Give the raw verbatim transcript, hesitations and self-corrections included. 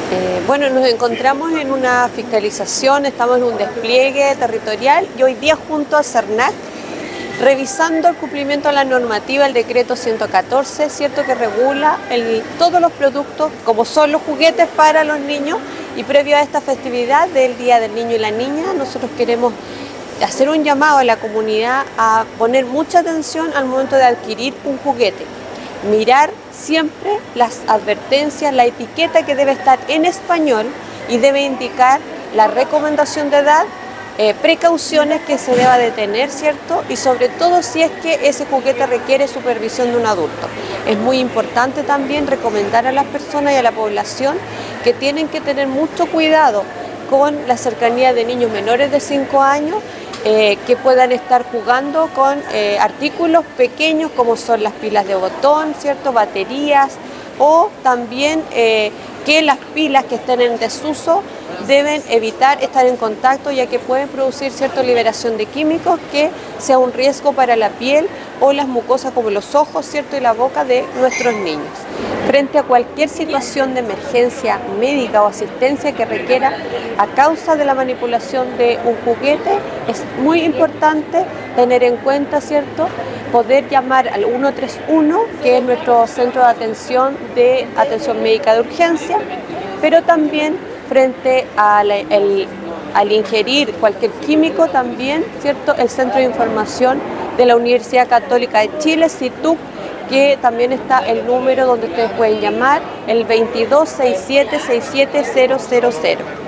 Eh, bueno, nos encontramos en una fiscalización, estamos en un despliegue territorial y hoy día junto a CERNAC revisando el cumplimiento de la normativa, el decreto ciento catorce, ¿cierto?, que regula el, todos los productos, como son los juguetes para los niños, y previo a esta festividad del Día del Niño y la Niña, nosotros queremos hacer un llamado a la comunidad a poner mucha atención al momento de adquirir un juguete. Mirar siempre las advertencias, la etiqueta que debe estar en español y debe indicar la recomendación de edad, eh, precauciones que se deba de tener, ¿cierto? Y sobre todo si es que ese juguete requiere supervisión de un adulto. Es muy importante también recomendar a las personas y a la población que tienen que tener mucho cuidado con la cercanía de niños menores de cinco años, Eh, que puedan estar jugando con eh, artículos pequeños como son las pilas de botón, ¿cierto?, baterías, o también eh, que las pilas que estén en desuso deben evitar estar en contacto, ya que pueden producir cierta liberación de químicos que sea un riesgo para la piel o las mucosas como los ojos, ¿cierto?, y la boca de nuestros niños. Frente a cualquier situación de emergencia médica o asistencia que requiera a causa de la manipulación de un juguete, es muy importante tener en cuenta, ¿cierto?, poder llamar al uno tres uno, que es nuestro centro de atención de atención médica de urgencia, pero también frente a la, el, al ingerir cualquier químico también, ¿cierto?, el Centro de Información de la Universidad Católica de Chile, CITUC, que también está el número donde ustedes pueden llamar, el veintidós sesenta y siete sesenta y siete cero cero cero.